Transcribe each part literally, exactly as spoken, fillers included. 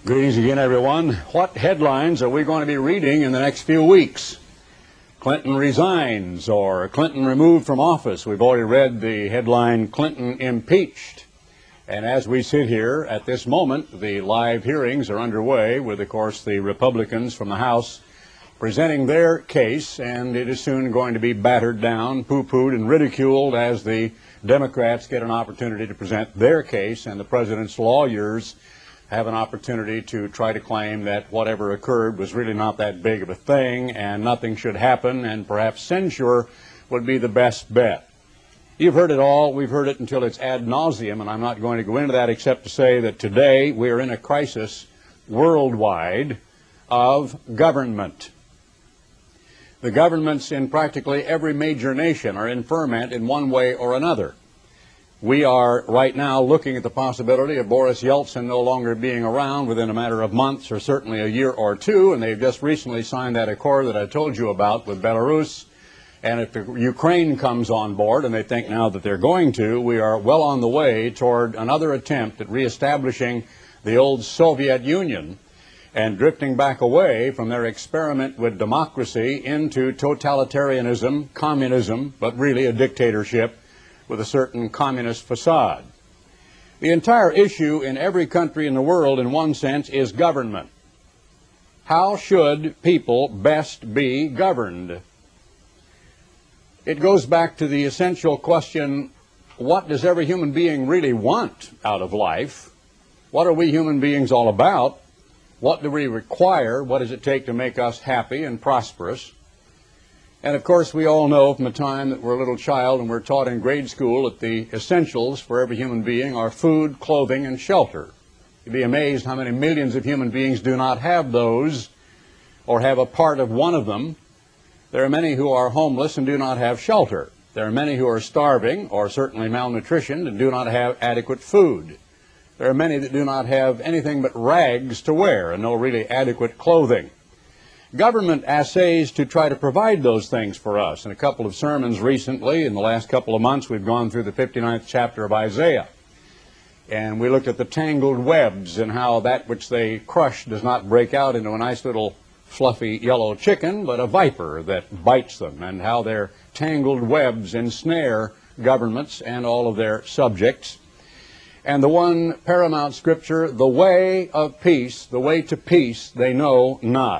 Greetings again, everyone. What headlines are we going to be reading in the next few weeks? Clinton resigns or Clinton removed from office. We've already read the headline, Clinton impeached. And as we sit here at this moment, the live hearings are underway with, of course, the Republicans from the House presenting their case, and it is soon going to be battered down, poo-pooed, and ridiculed as the Democrats get an opportunity to present their case, and the president's lawyers have an opportunity to try to claim that whatever occurred was really not that big of a thing and nothing should happen, and perhaps censure would be the best bet. You've heard it all. We've heard it until it's ad nauseum, and I'm not going to go into that except to say that today we are in a crisis worldwide of government. The governments in practically every major nation are in ferment in one way or another. We are right now looking at the possibility of Boris Yeltsin no longer being around within a matter of months or certainly a year or two, and they've just recently signed that accord that I told you about with Belarus. And if the Ukraine comes on board, and they think now that they're going to, we are well on the way toward another attempt at reestablishing the old Soviet Union and drifting back away from their experiment with democracy into totalitarianism, communism, but really a dictatorship with a certain communist facade. The entire issue in every country in the world, in one sense, is government. How should people best be governed? It goes back to the essential question, what does every human being really want out of life? What are we human beings all about? What do we require? What does it take to make us happy and prosperous? And of course, we all know from the time that we're a little child and we're taught in grade school that the essentials for every human being are food, clothing, and shelter. You'd be amazed how many millions of human beings do not have those or have a part of one of them. There are many who are homeless and do not have shelter. There are many who are starving or certainly malnutritioned and do not have adequate food. There are many that do not have anything but rags to wear and no really adequate clothing. Government essays to try to provide those things for us. In a couple of sermons recently, in the last couple of months, we've gone through the fifty-ninth chapter of Isaiah. And we looked at the tangled webs and how that which they crush does not break out into a nice little fluffy yellow chicken, but a viper that bites them, and how their tangled webs ensnare governments and all of their subjects. And the one paramount scripture, the way of peace, the way to peace, they know not.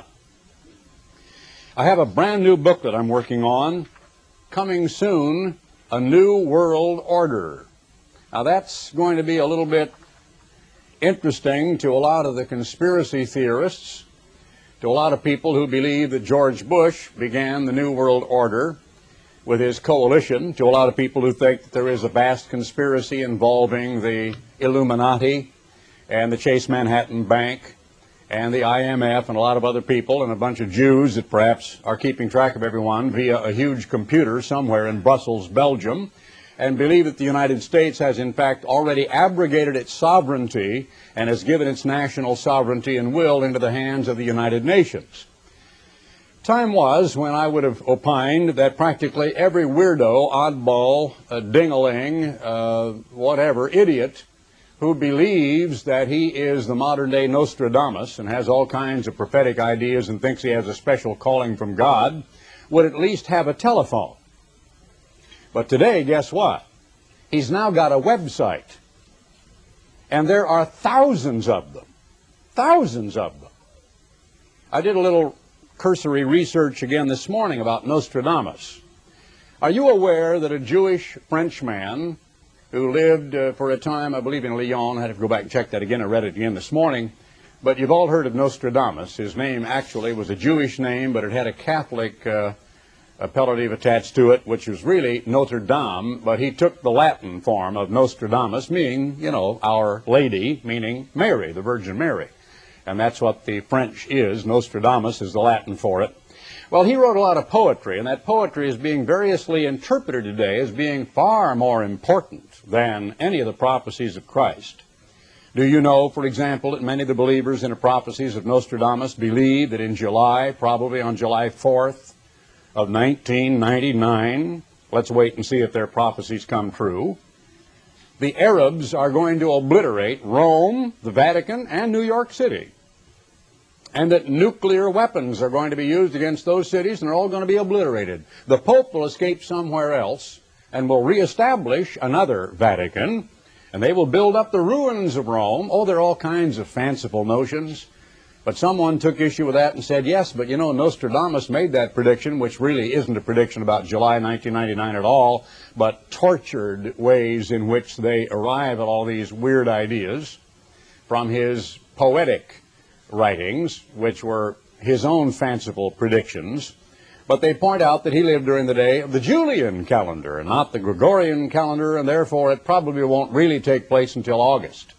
I have a brand new book that I'm working on, coming soon, A New World Order. Now that's going to be a little bit interesting to a lot of the conspiracy theorists, to a lot of people who believe that George Bush began the New World Order with his coalition, to a lot of people who think that there is a vast conspiracy involving the Illuminati and the Chase Manhattan Bank and the I M F and a lot of other people and a bunch of Jews that perhaps are keeping track of everyone via a huge computer somewhere in Brussels, Belgium, and believe that the United States has in fact already abrogated its sovereignty and has given its national sovereignty and will into the hands of the United Nations. Time was when I would have opined that practically every weirdo, oddball, uh, ding-a-ling, uh, whatever, idiot who believes that he is the modern-day Nostradamus and has all kinds of prophetic ideas and thinks he has a special calling from God, would at least have a telephone. But today, guess what? He's now got a website. And there are thousands of them. Thousands of them. I did a little cursory research again this morning about Nostradamus. Are you aware that a Jewish Frenchman who lived uh, for a time, I believe, in Lyon. I had to go back and check that again. I read it again this morning. But you've all heard of Nostradamus. His name actually was a Jewish name, but it had a Catholic uh, appellative attached to it, which was really Notre Dame. But he took the Latin form of Nostradamus, meaning, you know, Our Lady, meaning Mary, the Virgin Mary. And that's what the French is. Nostradamus is the Latin for it. Well, he wrote a lot of poetry, and that poetry is being variously interpreted today as being far more important than any of the prophecies of Christ. Do you know, for example, that many of the believers in the prophecies of Nostradamus believe that in July, probably on July fourth of nineteen ninety-nine, let's wait and see if their prophecies come true, the Arabs are going to obliterate Rome, the Vatican, and New York City. and that nuclear weapons are going to be used against those cities and they're all going to be obliterated. The Pope will escape somewhere else and will reestablish another Vatican, and they will build up the ruins of Rome. Oh, there are all kinds of fanciful notions. But someone took issue with that and said, yes, but you know, Nostradamus made that prediction, which really isn't a prediction about July nineteen ninety-nine at all, but tortured ways in which they arrive at all these weird ideas from his poetic writings, which were his own fanciful predictions. But they point out that he lived during the day of the Julian calendar and not the Gregorian calendar, and therefore it probably won't really take place until August,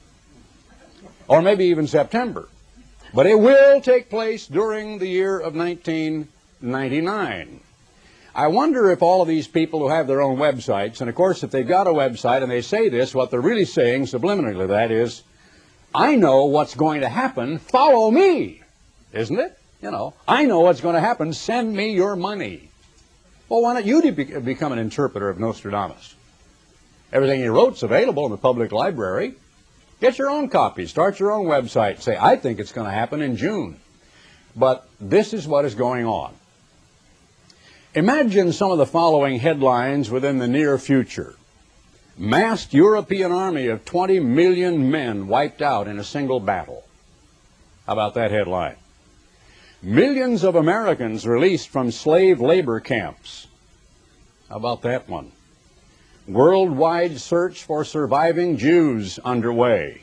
or maybe even September. But it will take place during the year of nineteen ninety-nine. I wonder if all of these people who have their own websites, and of course if they've got a website and they say this, what they're really saying subliminally, that is, I know what's going to happen, follow me, isn't it? You know, I know what's going to happen, send me your money. Well, why don't you be become an interpreter of Nostradamus? Everything he wrote's available in the public library. Get your own copy, start your own website, say, I think it's going to happen in June. But this is what is going on. Imagine some of the following headlines within the near future. Massed European army of twenty million men wiped out in a single battle. How about that headline? Millions of Americans released from slave labor camps. How about that one? Worldwide search for surviving Jews underway.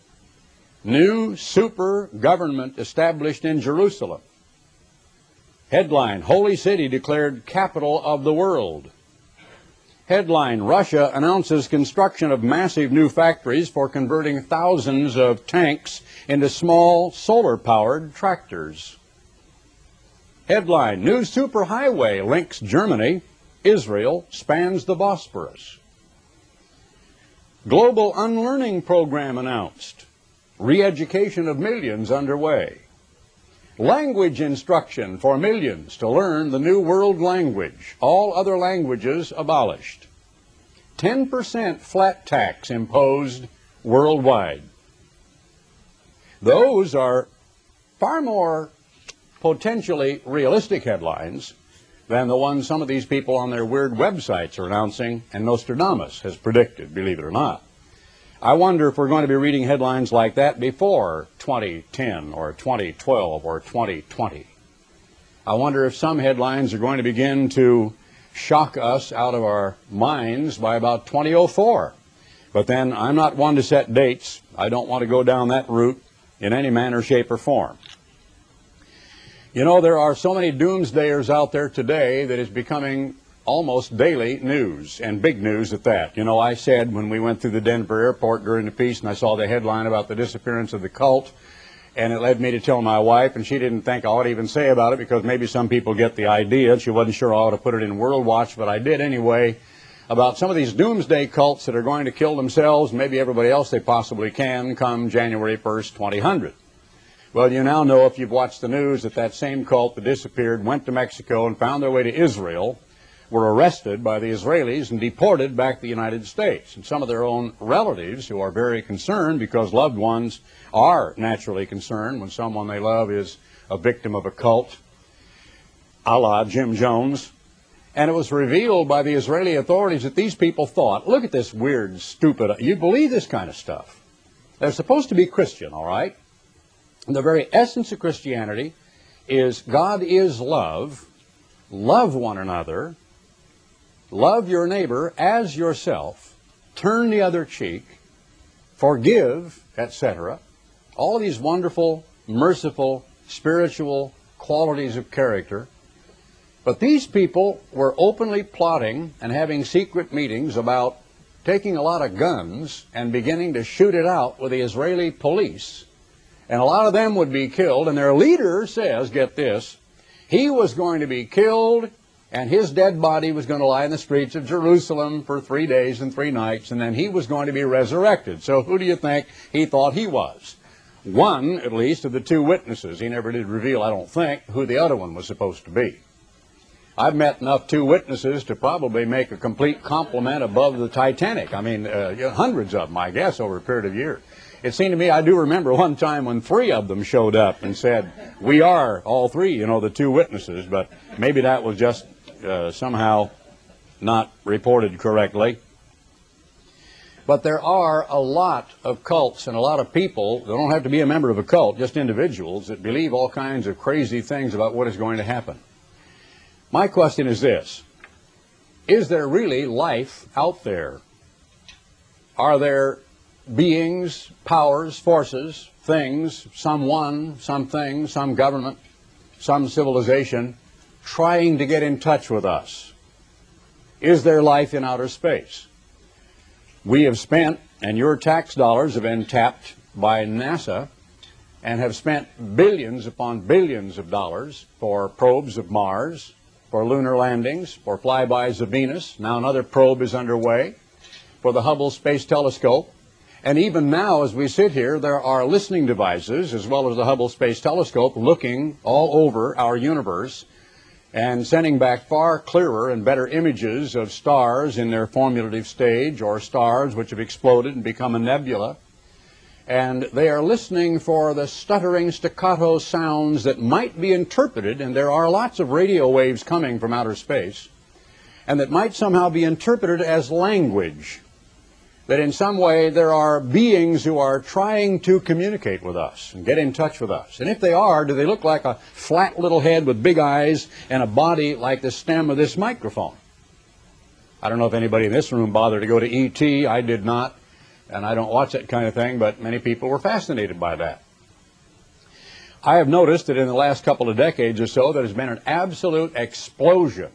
New super government established in Jerusalem. Headline, Holy City declared capital of the world. Headline, Russia announces construction of massive new factories for converting thousands of tanks into small solar-powered tractors. Headline, new superhighway links Germany. Israel spans the Bosphorus. Global unlearning program announced. Re-education of millions underway. Language instruction for millions to learn the new world language. All other languages abolished. ten percent flat tax imposed worldwide. Those are far more potentially realistic headlines than the ones some of these people on their weird websites are announcing, and Nostradamus has predicted, believe it or not. I wonder if we're going to be reading headlines like that before twenty ten or twenty twelve or twenty twenty. I wonder if some headlines are going to begin to shock us out of our minds by about twenty oh four. But then I'm not one to set dates. I don't want to go down that route in any manner, shape, or form. You know, there are so many doomsdayers out there today that is becoming almost daily news, and big news at that. You know, I said when we went through the Denver airport during the piece and I saw the headline about the disappearance of the cult, and it led me to tell my wife, and she didn't think I ought to even say about it because maybe some people get the idea. She wasn't sure I ought to put it in World Watch, but I did anyway, about some of these doomsday cults that are going to kill themselves, maybe everybody else they possibly can, come January first, twenty hundred. Well, you now know, if you've watched the news, that that same cult that disappeared went to Mexico and found their way to Israel, were arrested by the Israelis and deported back to the United States. And some of their own relatives, who are very concerned because loved ones are naturally concerned when someone they love is a victim of a cult, a la Jim Jones. And it was revealed by the Israeli authorities that these people thought, look at this weird, stupid, you believe this kind of stuff. They're supposed to be Christian, all right? The very essence of Christianity is God is love, love one another, love your neighbor as yourself, turn the other cheek, forgive, et cetera. All these wonderful, merciful, spiritual qualities of character. But these people were openly plotting and having secret meetings about taking a lot of guns and beginning to shoot it out with the Israeli police. And a lot of them would be killed, and their leader says, get this, he was going to be killed, and his dead body was going to lie in the streets of Jerusalem for three days and three nights, and then he was going to be resurrected. So who do you think he thought he was? One, at least, of the two witnesses. He never did reveal, I don't think, who the other one was supposed to be. I've met enough two witnesses to probably make a complete complement above the Titanic. I mean, uh, hundreds of them, I guess, over a period of years. It seemed to me, I do remember one time when three of them showed up and said, we are all three, you know, the two witnesses, but maybe that was just uh, somehow not reported correctly. But there are a lot of cults and a lot of people, they don't have to be a member of a cult, just individuals that believe all kinds of crazy things about what is going to happen. My question is this: is there really life out there? Are there beings, powers, forces, things, someone, something, some government, some civilization trying to get in touch with us? Is there life in outer space? We have spent, and your tax dollars have been tapped by NASA, and have spent billions upon billions of dollars for probes of Mars, for lunar landings, for flybys of Venus. Now another probe is underway, for the Hubble Space Telescope. And even now, as we sit here, there are listening devices, as well as the Hubble Space Telescope, looking all over our universe and sending back far clearer and better images of stars in their formulative stage, or stars which have exploded and become a nebula. And they are listening for the stuttering staccato sounds that might be interpreted, and there are lots of radio waves coming from outer space, and that might somehow be interpreted as language. That in some way there are beings who are trying to communicate with us and get in touch with us. And if they are, do they look like a flat little head with big eyes and a body like the stem of this microphone? I don't know if anybody in this room bothered to go to E T I did not, and I don't watch that kind of thing, but many people were fascinated by that. I have noticed that in the last couple of decades or so, there has been an absolute explosion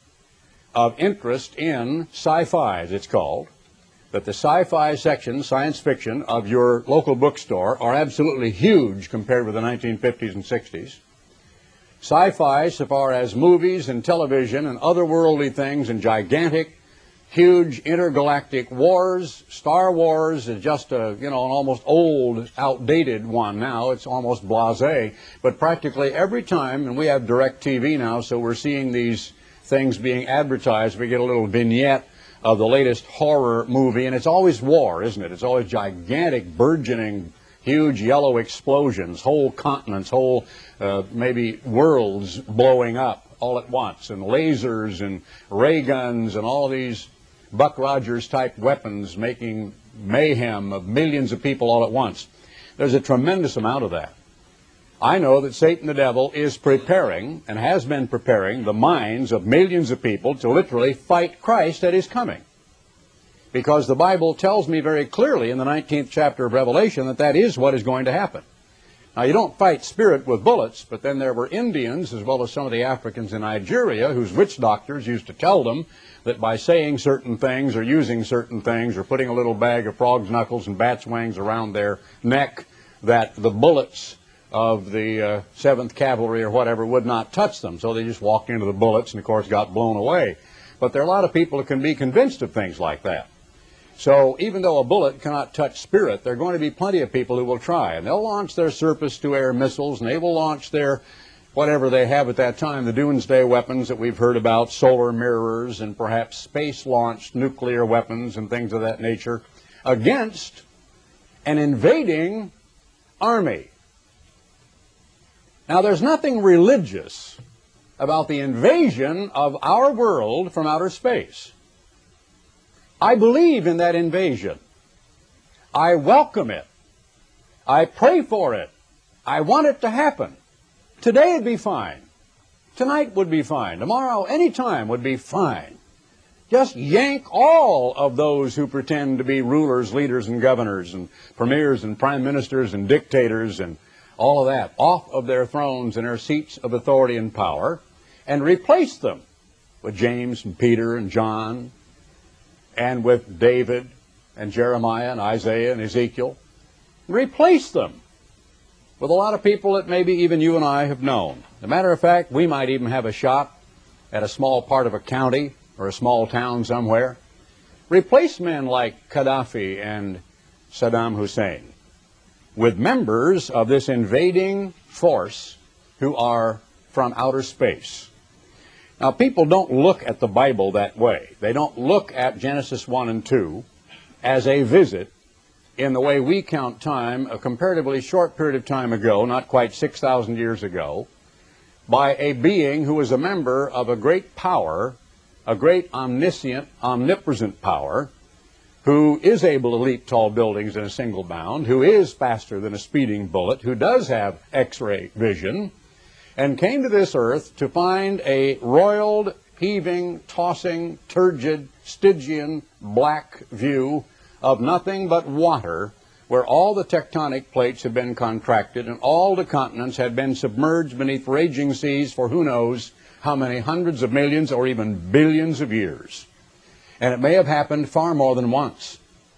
of interest in sci-fi, as it's called. That the sci-fi section, science fiction, of your local bookstore are absolutely huge compared with the nineteen fifties and sixties. Sci-fi, so far as movies and television and otherworldly things and gigantic, huge intergalactic wars. Star Wars is just a, you know, an almost old, outdated one now. It's almost blasé. But practically every time, and we have direct T V now, so we're seeing these things being advertised. We get a little vignette of the latest horror movie, and it's always war, isn't it? It's always gigantic, burgeoning, huge yellow explosions, whole continents, whole uh, maybe worlds blowing up all at once, and lasers and ray guns and all these Buck Rogers type weapons making mayhem of millions of people all at once. There's a tremendous amount of that. I know that Satan the devil is preparing, and has been preparing, the minds of millions of people to literally fight Christ at his coming. Because the Bible tells me very clearly in the nineteenth chapter of Revelation that that is what is going to happen. Now, you don't fight spirit with bullets, but then there were Indians, as well as some of the Africans in Nigeria, whose witch doctors used to tell them that by saying certain things or using certain things or putting a little bag of frog's knuckles and bat's wings around their neck, that the bullets of the uh, seventh Cavalry or whatever would not touch them. So they just walked into the bullets and, of course, got blown away. But there are a lot of people who can be convinced of things like that. So even though a bullet cannot touch spirit, there are going to be plenty of people who will try. And they'll launch their surface-to-air missiles, and they will launch their whatever they have at that time, the doomsday weapons that we've heard about, solar mirrors and perhaps space-launched nuclear weapons and things of that nature, against an invading army. Now, there's nothing religious about the invasion of our world from outer space. I believe in that invasion. I welcome it. I pray for it. I want it to happen. Today it'd be fine. Tonight would be fine. Tomorrow, any time would be fine. Just yank all of those who pretend to be rulers, leaders, and governors, and premiers, and prime ministers, and dictators, and all of that, off of their thrones and their seats of authority and power, and replace them with James and Peter and John, and with David and Jeremiah and Isaiah and Ezekiel. Replace them with a lot of people that maybe even you and I have known. As a matter of fact, we might even have a shot at a small part of a county or a small town somewhere. Replace men like Gaddafi and Saddam Hussein with members of this invading force who are from outer space. Now, people don't look at the Bible that way. They don't look at Genesis one and two as a visit in the way we count time, a comparatively short period of time ago, not quite six thousand years ago, by a being who was a member of a great power, a great omniscient, omnipresent power, who is able to leap tall buildings in a single bound, who is faster than a speeding bullet, who does have X-ray vision, and came to this earth to find a roiled, heaving, tossing, turgid, Stygian, black view of nothing but water, where all the tectonic plates had been contracted and all the continents had been submerged beneath raging seas for who knows how many hundreds of millions or even billions of years. And it may have happened far more than once.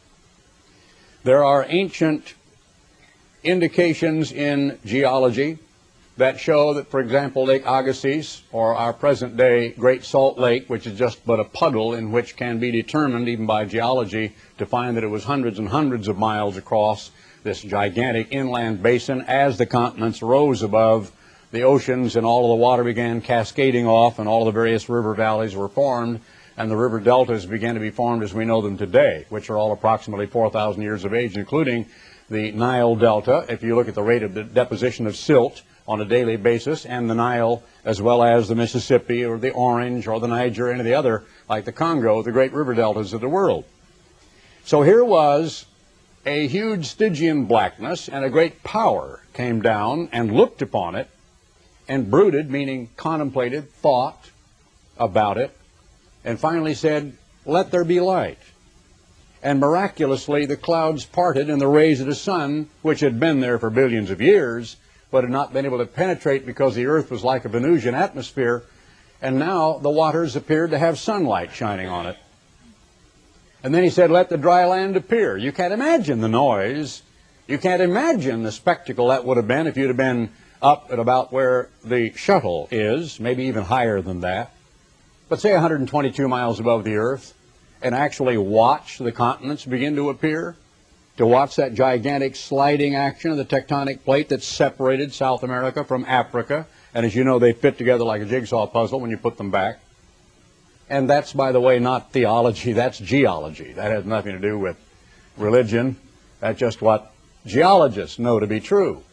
There are ancient indications in geology that show that, for example, Lake Agassiz, or our present-day Great Salt Lake, which is just but a puddle in which can be determined, even by geology, to find that it was hundreds and hundreds of miles across this gigantic inland basin as the continents rose above the oceans and all of the water began cascading off and all of the various river valleys were formed and the river deltas began to be formed as we know them today, which are all approximately four thousand years of age, including the Nile Delta, if you look at the rate of the deposition of silt on a daily basis, and the Nile, as well as the Mississippi or the Orange or the Niger, or any of the other, like the Congo, the great river deltas of the world. So here was a huge Stygian blackness, and a great power came down and looked upon it and brooded, meaning contemplated, thought about it, and finally said, "Let there be light." And miraculously the clouds parted and the rays of the sun, which had been there for billions of years, but had not been able to penetrate because the earth was like a Venusian atmosphere, and now the waters appeared to have sunlight shining on it. And then he said, "Let the dry land appear." You can't imagine the noise. You can't imagine the spectacle that would have been if you'd have been up at about where the shuttle is, maybe even higher than that, but say one hundred twenty-two miles above the earth, and actually watch the continents begin to appear, to watch that gigantic sliding action of the tectonic plate that separated South America from Africa. And as you know, they fit together like a jigsaw puzzle when you put them back. And that's, by the way, not theology, that's geology. That has nothing to do with religion. That's just what geologists know to be true.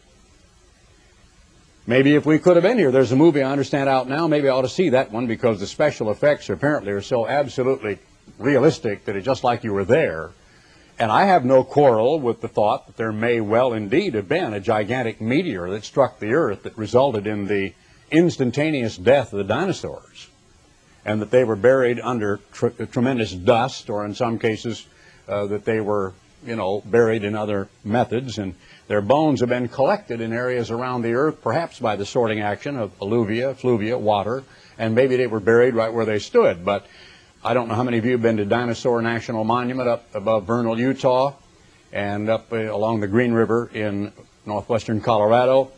Maybe if we could have been here, there's a movie I understand out now, maybe I ought to see that one because the special effects apparently are so absolutely realistic that it's just like you were there. And I have no quarrel with the thought that there may well indeed have been a gigantic meteor that struck the earth that resulted in the instantaneous death of the dinosaurs, and that they were buried under tr tremendous dust, or in some cases uh, that they were, you know, buried in other methods, and their bones have been collected in areas around the earth, perhaps by the sorting action of alluvia, fluvia, water, and maybe they were buried right where they stood. But I don't know how many of you have been to Dinosaur National Monument up above Vernal, Utah, and up uh, along the Green River in northwestern Colorado,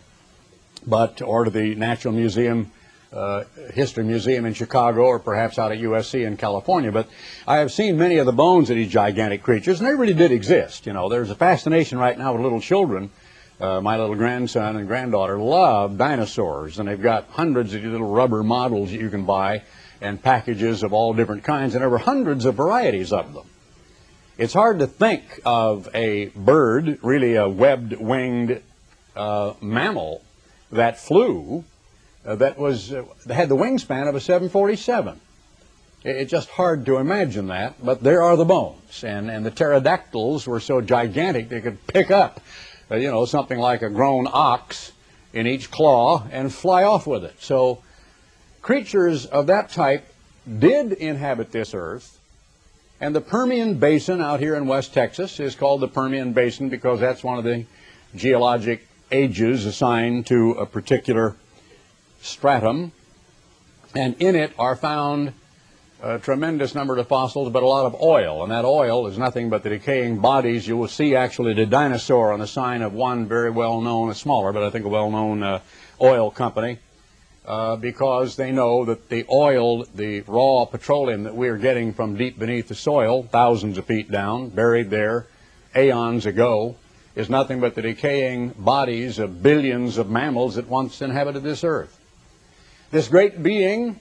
but or to the Natural Museum, uh, History Museum in Chicago, or perhaps out at U S C in California. But I have seen many of the bones of these gigantic creatures, and they really did exist. You know, there's a fascination right now with little children. Uh, my little grandson and granddaughter love dinosaurs, and they've got hundreds of these little rubber models that you can buy, and packages of all different kinds, and there were hundreds of varieties of them. It's hard to think of a bird, really a webbed-winged uh, mammal that flew, uh, that was uh, that had the wingspan of a seven forty-seven. It, it's just hard to imagine that, but there are the bones, and, and the pterodactyls were so gigantic they could pick up, uh, you know, something like a grown ox in each claw and fly off with it. So creatures of that type did inhabit this earth, and the Permian Basin out here in West Texas is called the Permian Basin because that's one of the geologic ages assigned to a particular stratum, and in it are found a tremendous number of fossils, but a lot of oil, and that oil is nothing but the decaying bodies. You will see actually the dinosaur on the sign of one very well-known, a smaller, but I think a well-known uh, oil company. Uh, because they know that the oil, the raw petroleum that we are getting from deep beneath the soil, thousands of feet down, buried there aeons ago, is nothing but the decaying bodies of billions of mammals that once inhabited this earth. This great being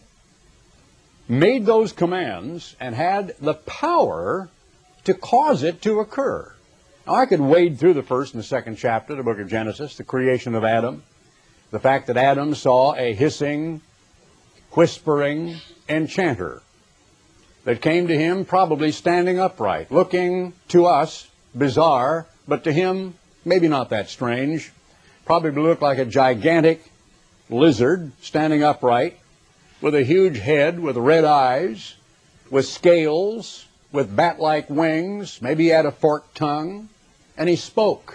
made those commands and had the power to cause it to occur. Now, I could wade through the first and the second chapter of the book of Genesis, the creation of Adam, the fact that Adam saw a hissing, whispering enchanter that came to him probably standing upright, looking to us bizarre, but to him maybe not that strange. Probably looked like a gigantic lizard standing upright with a huge head, with red eyes, with scales, with bat-like wings. Maybe he had a forked tongue, and he spoke.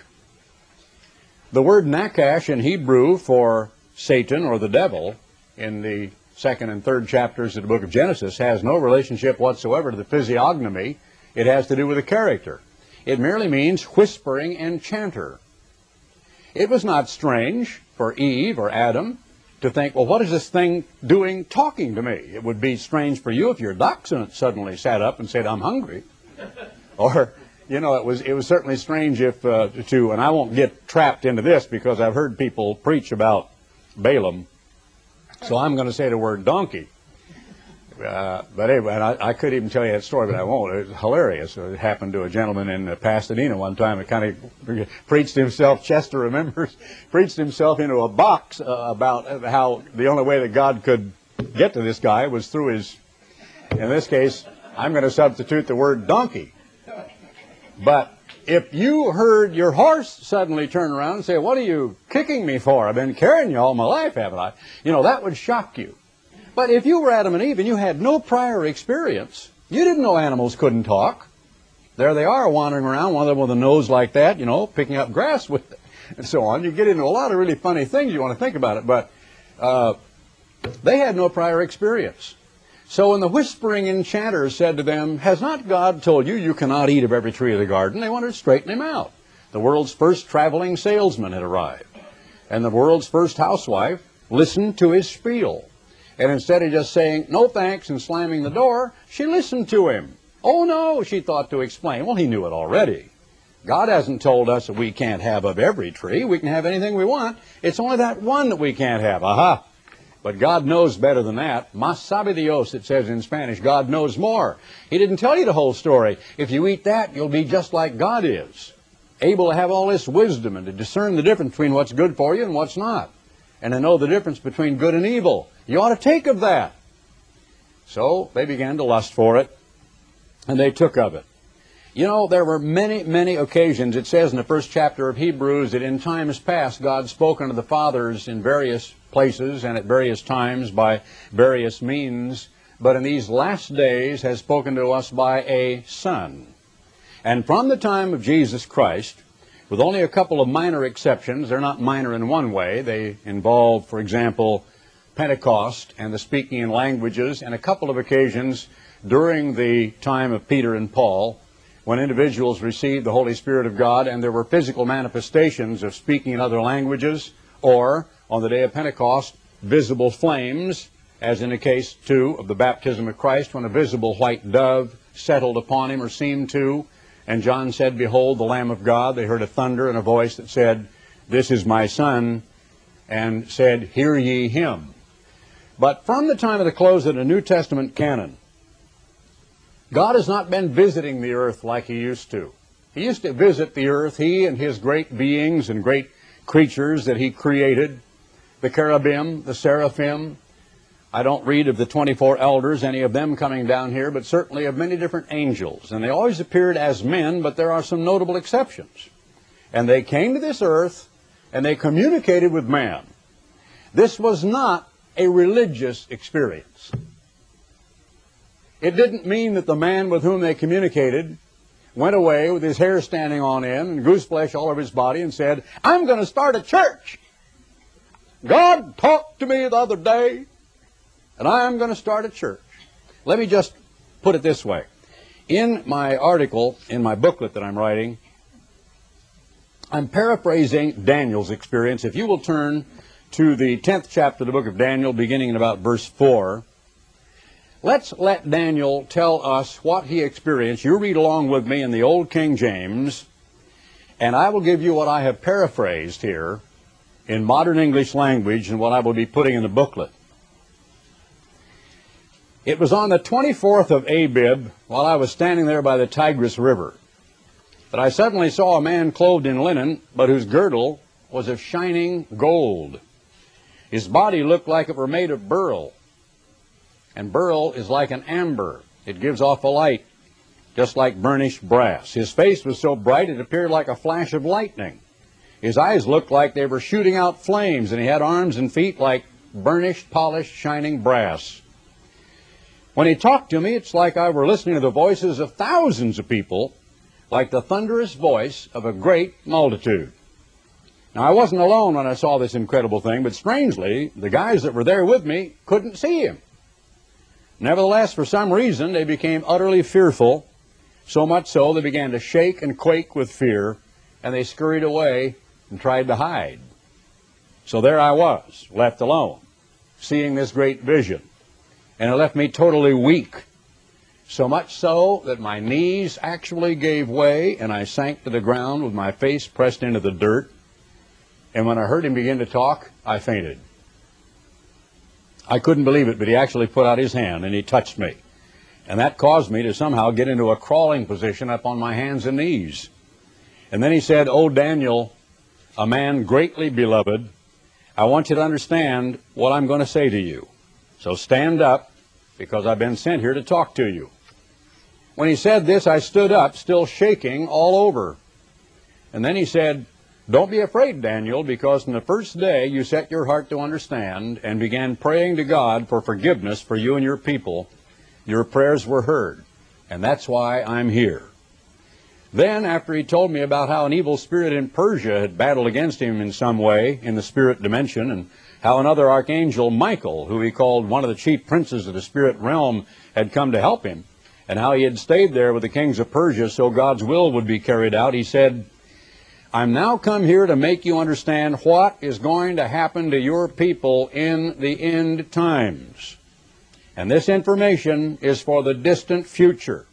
The word Nakash in Hebrew for Satan or the devil in the second and third chapters of the book of Genesis has no relationship whatsoever to the physiognomy. It has to do with the character. It merely means whispering enchanter. It was not strange for Eve or Adam to think, well, what is this thing doing talking to me? It would be strange for you if your dachshund suddenly sat up and said, I'm hungry. Or, you know, it was it was certainly strange if uh, to, and I won't get trapped into this because I've heard people preach about Balaam, so I'm going to say the word donkey. Uh, but anyway, and I, I could even tell you that story, but I won't. It was hilarious. It happened to a gentleman in uh, Pasadena one time. It kind of preached himself, Chester remembers, preached himself into a box uh, about how the only way that God could get to this guy was through his, in this case, I'm going to substitute the word donkey. But if you heard your horse suddenly turn around and say, what are you kicking me for? I've been carrying you all my life, haven't I? You know, that would shock you. But if you were Adam and Eve and you had no prior experience, you didn't know animals couldn't talk. There they are wandering around, one of them with a nose like that, you know, picking up grass with it, and so on. You get into a lot of really funny things you want to think about it, but uh, they had no prior experience. So when the whispering enchanter said to them, has not God told you you cannot eat of every tree of the garden? They wanted to straighten him out. The world's first traveling salesman had arrived, and the world's first housewife listened to his spiel. And instead of just saying, no thanks, and slamming the door, she listened to him. Oh, no, she thought to explain. Well, he knew it already. God hasn't told us that we can't have of every tree. We can have anything we want. It's only that one that we can't have. Aha. But God knows better than that. Más sabe Dios, it says in Spanish. God knows more. He didn't tell you the whole story. If you eat that, you'll be just like God is, able to have all this wisdom and to discern the difference between what's good for you and what's not, and to know the difference between good and evil. You ought to take of that. So they began to lust for it, and they took of it. You know, there were many, many occasions. It says in the first chapter of Hebrews that in times past God spoke unto the fathers in various places and at various times by various means, but in these last days has spoken to us by a Son. And from the time of Jesus Christ, with only a couple of minor exceptions, they're not minor in one way. They involve, for example, Pentecost and the speaking in languages, and a couple of occasions during the time of Peter and Paul, when individuals received the Holy Spirit of God and there were physical manifestations of speaking in other languages, or on the day of Pentecost, visible flames, as in the case, too, of the baptism of Christ, when a visible white dove settled upon him or seemed to, and John said, behold, the Lamb of God. They heard a thunder and a voice that said, this is my Son, and said, hear ye him. But from the time of the close of the New Testament canon, God has not been visiting the earth like he used to. He used to visit the earth, he and his great beings and great creatures that he created, the cherubim, the seraphim. I don't read of the twenty-four elders, any of them coming down here, but certainly of many different angels. And they always appeared as men, but there are some notable exceptions. And they came to this earth, and they communicated with man. This was not a religious experience. It didn't mean that the man with whom they communicated went away with his hair standing on end and goose flesh all over his body and said, I'm going to start a church. God talked to me the other day, and I'm going to start a church. Let me just put it this way. In my article, in my booklet that I'm writing, I'm paraphrasing Daniel's experience. If you will turn to the tenth chapter of the book of Daniel, beginning in about verse four, let's let Daniel tell us what he experienced. You read along with me in the Old King James, and I will give you what I have paraphrased here in modern English language and what I will be putting in the booklet. It was on the twenty-fourth of Abib, while I was standing there by the Tigris River, But I suddenly saw a man clothed in linen, but whose girdle was of shining gold. His body looked like it were made of beryl, and beryl is like an amber. It gives off a light, just like burnished brass. His face was so bright it appeared like a flash of lightning. His eyes looked like they were shooting out flames, and he had arms and feet like burnished, polished, shining brass. When he talked to me, it's like I were listening to the voices of thousands of people, like the thunderous voice of a great multitude. Now, I wasn't alone when I saw this incredible thing, but strangely, the guys that were there with me couldn't see him. Nevertheless, for some reason, they became utterly fearful, so much so they began to shake and quake with fear, and they scurried away and tried to hide. So there I was, left alone, seeing this great vision, and it left me totally weak, so much so that my knees actually gave way, and I sank to the ground with my face pressed into the dirt, and when I heard him begin to talk, I fainted. I couldn't believe it, but he actually put out his hand and he touched me. And that caused me to somehow get into a crawling position up on my hands and knees. And then he said, "Oh, Daniel, a man greatly beloved, I want you to understand what I'm going to say to you. So stand up, because I've been sent here to talk to you." When he said this, I stood up, still shaking all over. And then he said, "Don't be afraid, Daniel, because from the first day you set your heart to understand and began praying to God for forgiveness for you and your people, your prayers were heard, and that's why I'm here." Then, after he told me about how an evil spirit in Persia had battled against him in some way in the spirit dimension, and how another archangel, Michael, who he called one of the chief princes of the spirit realm, had come to help him, and how he had stayed there with the kings of Persia so God's will would be carried out, he said, "I'm now come here to make you understand what is going to happen to your people in the end times. And this information is for the distant future."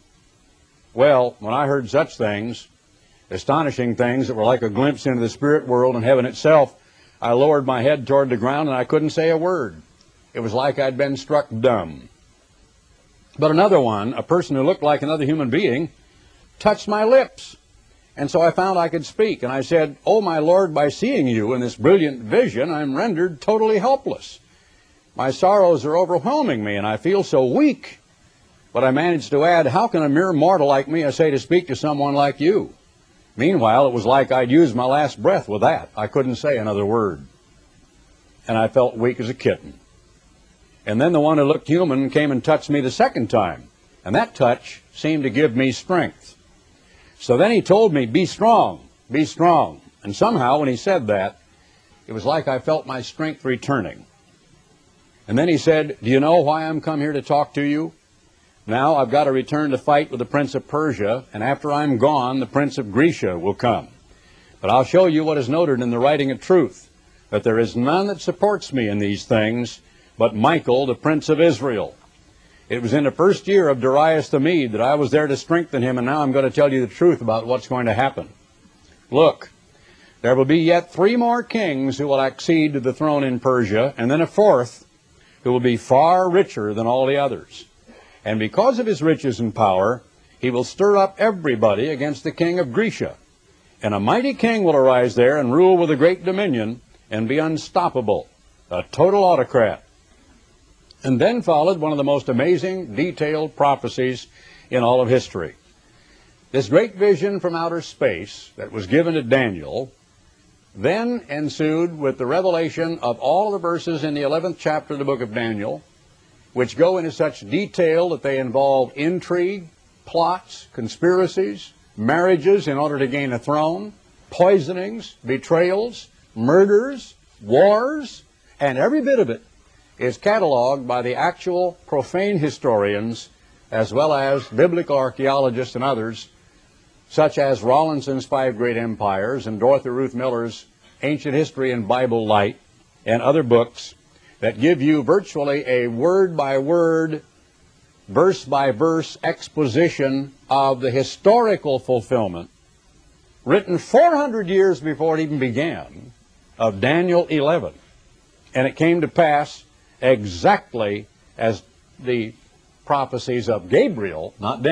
Well, when I heard such things, astonishing things that were like a glimpse into the spirit world and heaven itself, I lowered my head toward the ground and I couldn't say a word. It was like I'd been struck dumb. But another one, a person who looked like another human being, touched my lips. And so I found I could speak, and I said, "Oh, my Lord, by seeing you in this brilliant vision, I'm rendered totally helpless. My sorrows are overwhelming me, and I feel so weak." But I managed to add, "How can a mere mortal like me essay to speak to someone like you?" Meanwhile, it was like I'd used my last breath with that. I couldn't say another word. And I felt weak as a kitten. And then the one who looked human came and touched me the second time, and that touch seemed to give me strength. So then he told me, "Be strong, be strong." And somehow when he said that, it was like I felt my strength returning. And then he said, "Do you know why I'm come here to talk to you? Now I've got to return to fight with the prince of Persia, and after I'm gone, the prince of Grecia will come. But I'll show you what is noted in the writing of truth, that there is none that supports me in these things but Michael, the prince of Israel. It was in the first year of Darius the Mede that I was there to strengthen him, and now I'm going to tell you the truth about what's going to happen. Look, there will be yet three more kings who will accede to the throne in Persia, and then a fourth who will be far richer than all the others. And because of his riches and power, he will stir up everybody against the king of Grecia. And a mighty king will arise there and rule with a great dominion and be unstoppable, a total autocrat." And then followed one of the most amazing, detailed prophecies in all of history. This great vision from outer space that was given to Daniel then ensued with the revelation of all the verses in the eleventh chapter of the book of Daniel, which go into such detail that they involve intrigue, plots, conspiracies, marriages in order to gain a throne, poisonings, betrayals, murders, wars, and every bit of it is cataloged by the actual profane historians as well as biblical archaeologists and others, such as Rawlinson's Five Great Empires and Dorothy Ruth Miller's Ancient History and Bible Light, and other books that give you virtually a word-by-word, verse-by-verse exposition of the historical fulfillment, written four hundred years before it even began, of Daniel eleven. And it came to pass exactly as the prophecies of Gabriel, not Daniel,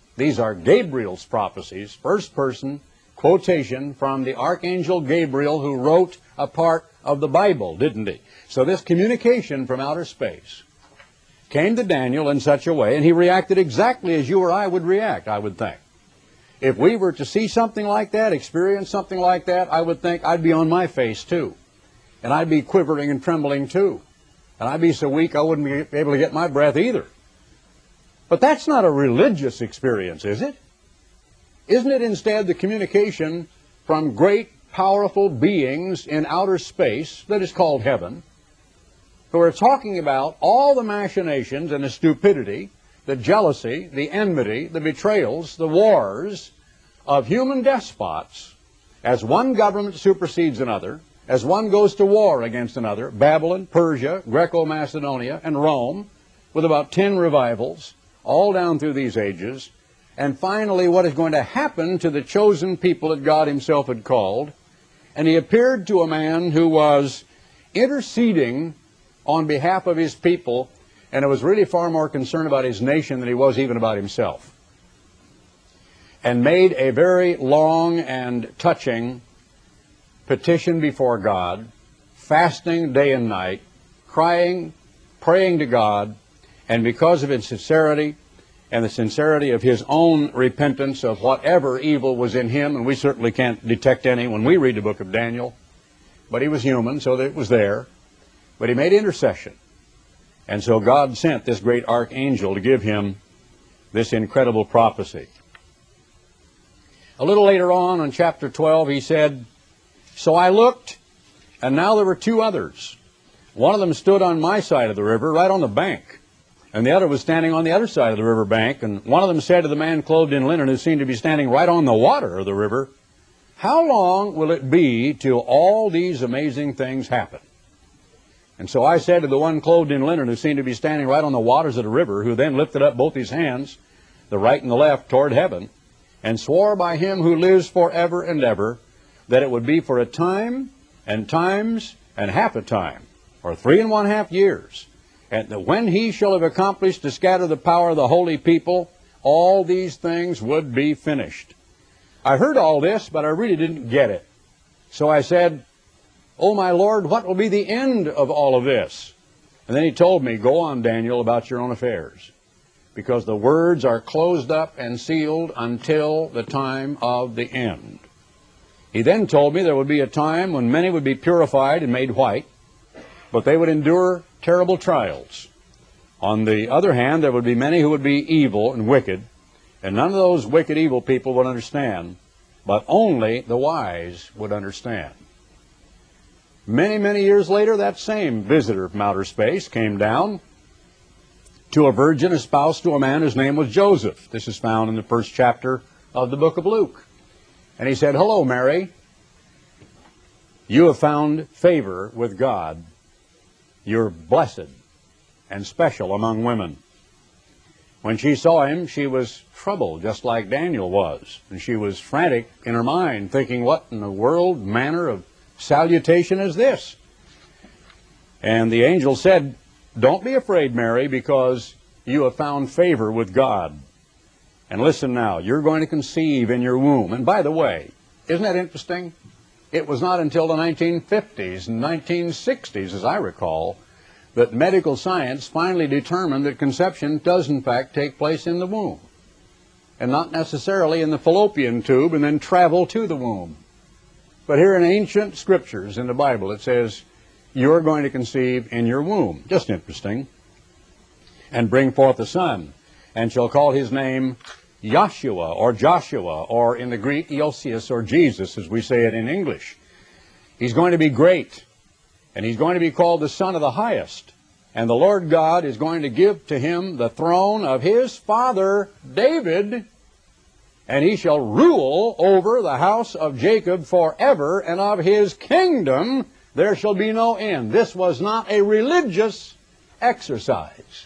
These are Gabriel's prophecies, first person quotation from the Archangel Gabriel, who wrote a part of the Bible, didn't he? So this communication from outer space came to Daniel in such a way, and he reacted exactly as you or I would react, I would think. If we were to see something like that, experience something like that, I would think I'd be on my face too. And I'd be quivering and trembling too. And I'd be so weak I wouldn't be able to get my breath either. But that's not a religious experience, is it? Isn't it instead the communication from great, powerful beings in outer space that is called heaven, who are talking about all the machinations and the stupidity, the jealousy, the enmity, the betrayals, the wars of human despots, as one government supersedes another, as one goes to war against another, Babylon, Persia, Greco-Macedonia, and Rome, with about ten revivals, all down through these ages, and finally what is going to happen to the chosen people that God himself had called. And he appeared to a man who was interceding on behalf of his people, and was really far more concerned about his nation than he was even about himself, and made a very long and touching petition before God, fasting day and night, crying, praying to God, and because of his sincerity and the sincerity of his own repentance of whatever evil was in him, and we certainly can't detect any when we read the book of Daniel, but he was human, so that it was there, but he made intercession. And so God sent this great archangel to give him this incredible prophecy. A little later on in chapter twelve, he said, "So I looked, and now there were two others. One of them stood on my side of the river, right on the bank, and the other was standing on the other side of the river bank. And one of them said to the man clothed in linen, who seemed to be standing right on the water of the river, 'How long will it be till all these amazing things happen?' And so I said to the one clothed in linen, who seemed to be standing right on the waters of the river, who then lifted up both his hands, the right and the left, toward heaven, and swore by him who lives forever and ever, that it would be for a time, and times, and half a time, or three and one half years, and that when he shall have accomplished to scatter the power of the holy people, all these things would be finished." I heard all this, but I really didn't get it. So I said, "Oh, my Lord, what will be the end of all of this?" And then he told me, "Go on, Daniel, about your own affairs, because the words are closed up and sealed until the time of the end." He then told me there would be a time when many would be purified and made white, but they would endure terrible trials. On the other hand, there would be many who would be evil and wicked, and none of those wicked, evil people would understand, but only the wise would understand. Many, many years later, that same visitor from outer space came down to a virgin espoused to a man whose name was Joseph. This is found in the first chapter of the book of Luke. And he said, "Hello, Mary. You have found favor with God. You're blessed and special among women." When she saw him, she was troubled, just like Daniel was. And she was frantic in her mind, thinking, what in the world manner of salutation is this? And the angel said, "Don't be afraid, Mary, because you have found favor with God. And listen now, you're going to conceive in your womb." And by the way, isn't that interesting? It was not until the nineteen fifties and nineteen sixties, as I recall, that medical science finally determined that conception does in fact take place in the womb, and not necessarily in the fallopian tube and then travel to the womb. But here in ancient scriptures in the Bible it says, "You're going to conceive in your womb." Just interesting. "And bring forth a son, and shall call his name Joshua," or Joshua, or in the Greek, Iosius, or Jesus, as we say it in English. "He's going to be great, and he's going to be called the Son of the Highest. And the Lord God is going to give to him the throne of his father David, and he shall rule over the house of Jacob forever, and of his kingdom there shall be no end." This was not a religious exercise.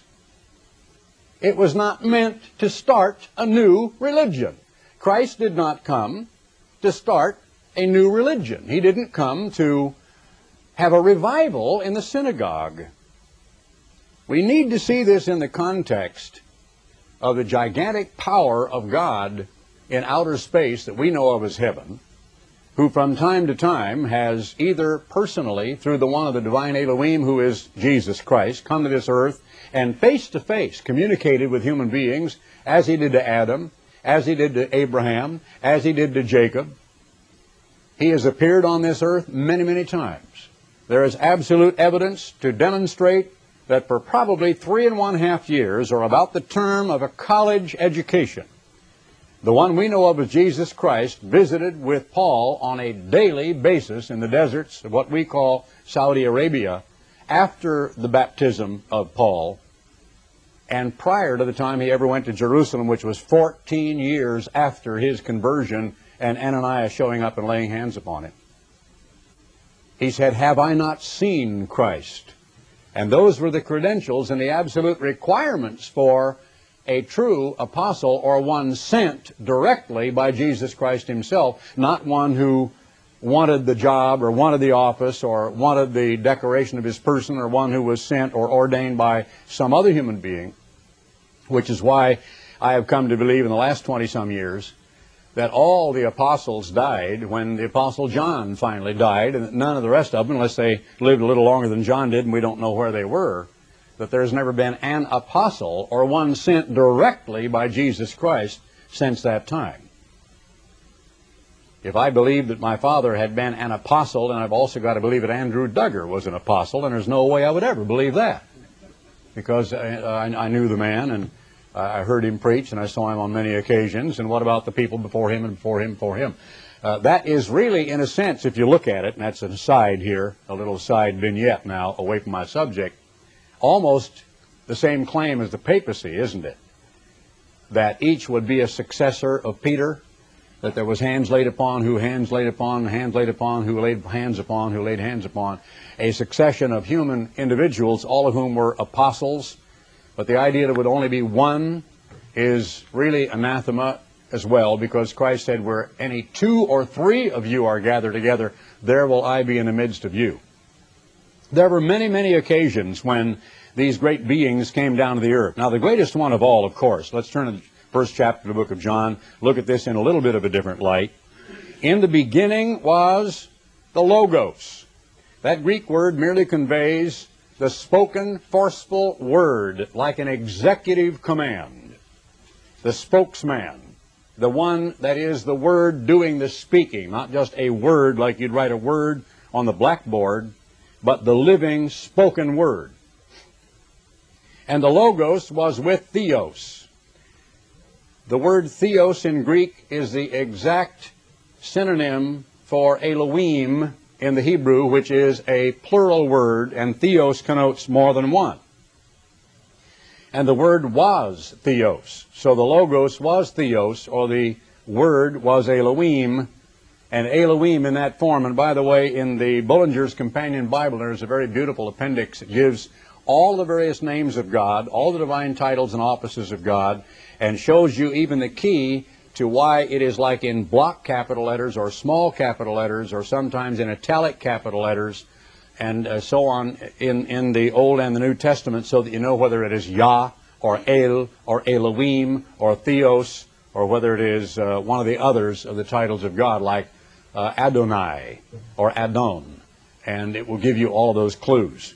It was not meant to start a new religion. Christ did not come to start a new religion. He didn't come to have a revival in the synagogue. We need to see this in the context of the gigantic power of God in outer space that we know of as heaven, who from time to time has either personally, through the one of the divine Elohim, who is Jesus Christ, come to this earth and face-to-face communicated with human beings, as he did to Adam, as he did to Abraham, as he did to Jacob. He has appeared on this earth many, many times. There is absolute evidence to demonstrate that for probably three and one half years, or about the term of a college education, the one we know of as Jesus Christ visited with Paul on a daily basis in the deserts of what we call Saudi Arabia after the baptism of Paul and prior to the time he ever went to Jerusalem, which was fourteen years after his conversion and Ananias showing up and laying hands upon him. He said, "Have I not seen Christ?" And those were the credentials and the absolute requirements for a true apostle, or one sent directly by Jesus Christ himself, not one who wanted the job or wanted the office or wanted the decoration of his person, or one who was sent or ordained by some other human being, which is why I have come to believe in the last twenty-some years that all the apostles died when the Apostle John finally died, and that none of the rest of them, unless they lived a little longer than John did and we don't know where they were, that there's never been an apostle or one sent directly by Jesus Christ since that time. If I believe that my father had been an apostle, then I've also got to believe that Andrew Duggar was an apostle, and there's no way I would ever believe that, because I, I, I knew the man, and I heard him preach, and I saw him on many occasions. And what about the people before him and before him and before him? Uh, that is really, in a sense, if you look at it, and that's an aside here, a little side vignette now, away from my subject, almost the same claim as the papacy, isn't it? That each would be a successor of Peter, that there was hands laid upon, who hands laid upon, hands laid upon, who laid hands upon, who laid hands upon, a succession of human individuals, all of whom were apostles. But the idea that it would only be one is really anathema as well, because Christ said, where any two or three of you are gathered together, there will I be in the midst of you. There were many, many occasions when these great beings came down to the earth. Now, the greatest one of all, of course, let's turn to the first chapter of the book of John, look at this in a little bit of a different light. In the beginning was the Logos. That Greek word merely conveys the spoken, forceful word, like an executive command. The spokesman, the one that is the word doing the speaking, not just a word like you'd write a word on the blackboard, but the living spoken word. And the Logos was with Theos. The word Theos in Greek is the exact synonym for Elohim in the Hebrew, which is a plural word, and Theos connotes more than one. And the word was Theos. So the Logos was Theos, or the word was Elohim, and Elohim in that form. And by the way, in the Bullinger's Companion Bible, there's a very beautiful appendix that gives all the various names of God, all the divine titles and offices of God, and shows you even the key to why it is like in block capital letters or small capital letters or sometimes in italic capital letters and uh, so on in, in the Old and the New Testament, so that you know whether it is Yah or El or Elohim or Theos, or whether it is uh, one of the others of the titles of God, like uh, Adonai or Adon, and it will give you all those clues.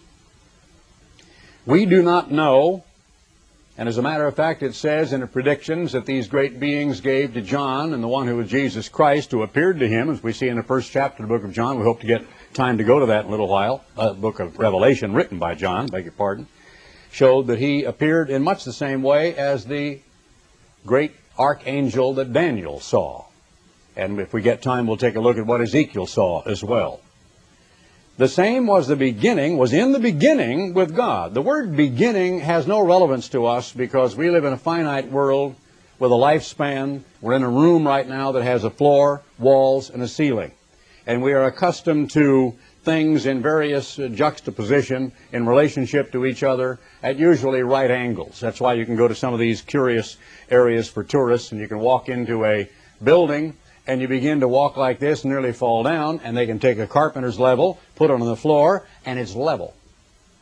We do not know. And as a matter of fact, it says in the predictions that these great beings gave to John, and the one who was Jesus Christ, who appeared to him, as we see in the first chapter of the book of John. We hope to get time to go to that in a little while. Uh, book of Revelation, written by John, beg your pardon, showed that he appeared in much the same way as the great archangel that Daniel saw. And if we get time, we'll take a look at what Ezekiel saw as well. The same was the beginning, was in the beginning with God. The word beginning has no relevance to us because we live in a finite world with a lifespan. We're in a room right now that has a floor, walls, and a ceiling. And we are accustomed to things in various uh, juxtaposition in relationship to each other at usually right angles. That's why you can go to some of these curious areas for tourists, and you can walk into a building and you begin to walk like this and nearly fall down, and they can take a carpenter's level, put it on the floor, and it's level.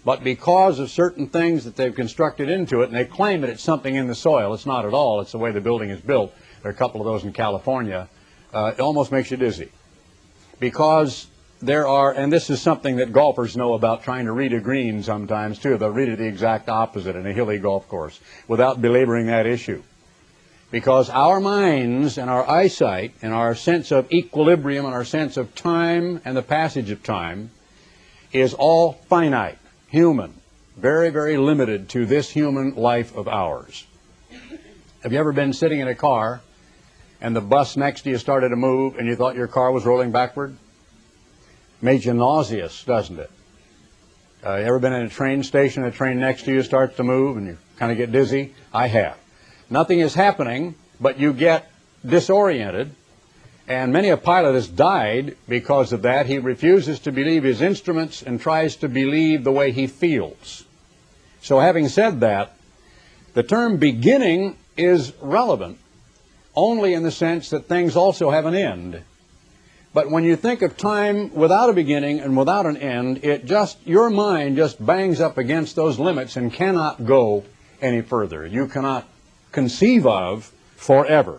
but because of certain things that they've constructed into it, and they claim that it's something in the soil. It's not at all. It's the way the building is built. There are a couple of those in California. Uh, it almost makes you dizzy. Because there are, and this is something that golfers know about trying to read a green sometimes too. They'll read it the exact opposite in a hilly golf course without belaboring that issue. Because our minds and our eyesight and our sense of equilibrium and our sense of time and the passage of time is all finite, human, very, very limited to this human life of ours. Have you ever been sitting in a car and the bus next to you started to move and you thought your car was rolling backward? Made you nauseous, doesn't it? Uh, you ever been in a train station, a train next to you starts to move and you kind of get dizzy? I have. Nothing is happening, but you get disoriented, and many a pilot has died because of that. He refuses to believe his instruments and tries to believe the way he feels. So having said that, the term beginning is relevant only in the sense that things also have an end. But when you think of time without a beginning and without an end, it just, your mind just bangs up against those limits and cannot go any further. You cannot conceive of forever.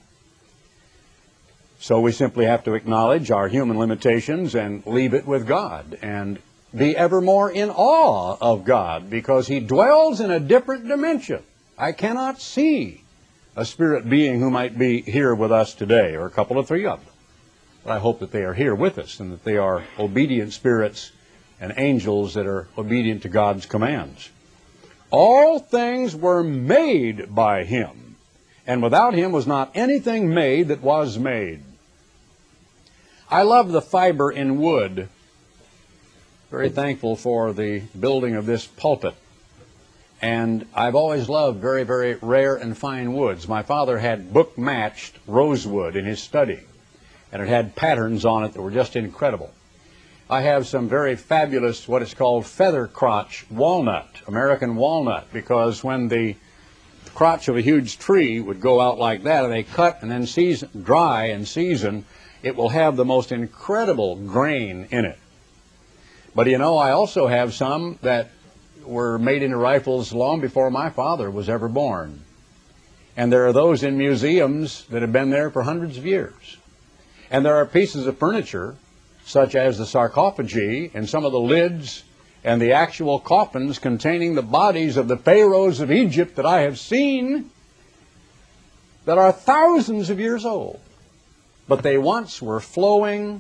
So we simply have to acknowledge our human limitations and leave it with God and be evermore in awe of God, because He dwells in a different dimension. I cannot see a spirit being who might be here with us today, or a couple of three of them. But I hope that they are here with us and that they are obedient spirits and angels that are obedient to God's commands. All things were made by Him, and without Him was not anything made that was made. I love the fiber in wood. Very thankful for the building of this pulpit. And I've always loved very, very rare and fine woods. My father had book-matched rosewood in his study, and it had patterns on it that were just incredible. I have some very fabulous, what is called feather crotch walnut, American walnut, because when the crotch of a huge tree would go out like that, and they cut and then season, dry and season, it will have the most incredible grain in it. But you know, I also have some that were made into rifles long before my father was ever born. And there are those in museums that have been there for hundreds of years. And there are pieces of furniture, such as the sarcophagi and some of the lids and the actual coffins containing the bodies of the pharaohs of Egypt that I have seen, that are thousands of years old. But they once were flowing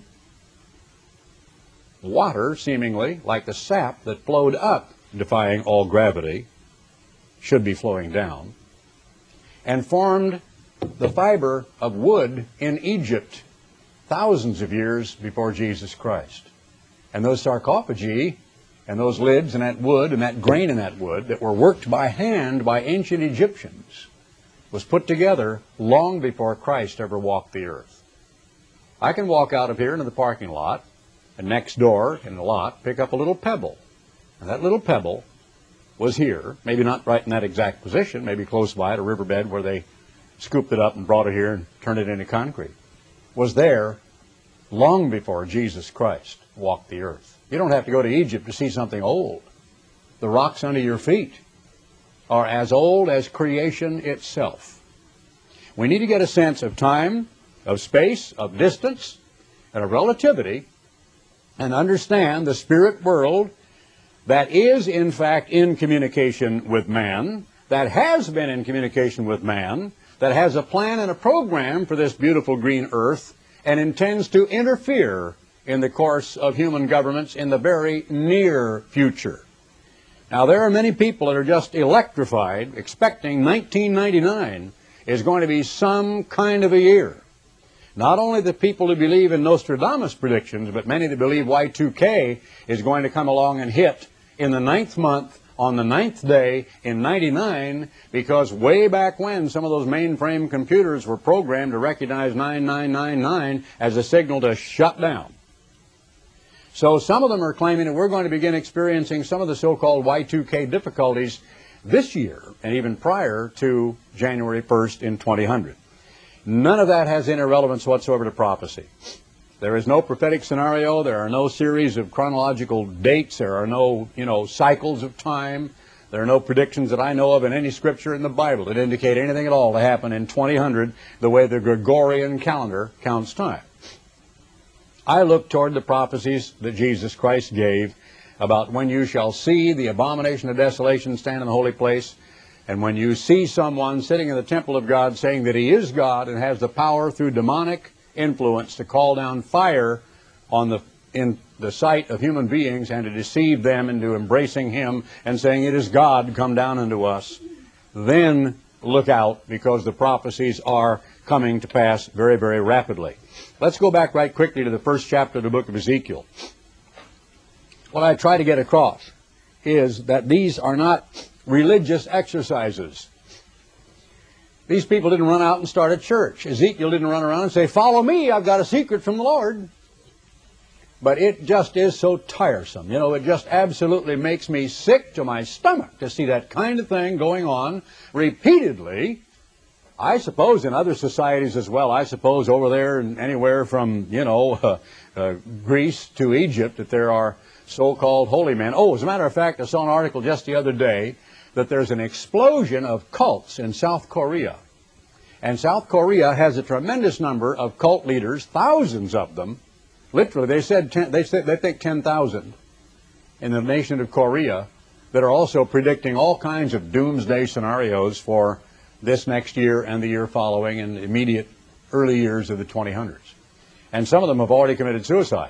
water, seemingly, like the sap that flowed up, defying all gravity, should be flowing down, and formed the fiber of wood in Egypt thousands of years before Jesus Christ. And those sarcophagi and those lids and that wood and that grain in that wood that were worked by hand by ancient Egyptians was put together long before Christ ever walked the earth. I can walk out of here into the parking lot, and next door in the lot pick up a little pebble. And that little pebble was here, maybe not right in that exact position, maybe close by at a riverbed where they scooped it up and brought it here and turned it into concrete. Was there long before Jesus Christ walked the earth. You don't have to go to Egypt to see something old. The rocks under your feet are as old as creation itself. We need to get a sense of time, of space, of distance, and of relativity, and understand the spirit world that is, in fact, in communication with man, that has been in communication with man, that has a plan and a program for this beautiful green earth, and intends to interfere in the course of human governments in the very near future. Now, there are many people that are just electrified, expecting nineteen ninety-nine is going to be some kind of a year. Not only the people who believe in Nostradamus predictions, but many that believe Y two K is going to come along and hit in the ninth month, on the ninth day in ninety-nine, because way back when some of those mainframe computers were programmed to recognize nine nine nine nine as a signal to shut down. So some of them are claiming that we're going to begin experiencing some of the so-called Y two K difficulties this year and even prior to January first in twenty hundred. None of that has any relevance whatsoever to prophecy. There is no prophetic scenario. There are no series of chronological dates. There are no, you know, cycles of time. There are no predictions that I know of in any scripture in the Bible that indicate anything at all to happen in twenty hundred the way the Gregorian calendar counts time. I look toward the prophecies that Jesus Christ gave about when you shall see the abomination of desolation stand in the holy place, and when you see someone sitting in the temple of God saying that he is God and has the power through demonic influence to call down fire on the in the sight of human beings and to deceive them into embracing him and saying it is God come down unto us, then look out, because the prophecies are coming to pass very, very rapidly. Let's go back right quickly to the first chapter of the book of Ezekiel. What I try to get across is that these are not religious exercises. These people didn't run out and start a church. Ezekiel didn't run around and say, follow me, I've got a secret from the Lord. But it just is so tiresome. You know, it just absolutely makes me sick to my stomach to see that kind of thing going on repeatedly. I suppose in other societies as well. I suppose over there and anywhere from, you know, uh, uh, Greece to Egypt, that there are so-called holy men. Oh, as a matter of fact, I saw an article just the other day that there's an explosion of cults in South Korea. And South Korea has a tremendous number of cult leaders, thousands of them. Literally, they said ten, they said they think ten thousand in the nation of Korea that are also predicting all kinds of doomsday scenarios for this next year and the year following and the immediate early years of the twenty hundreds. And some of them have already committed suicide.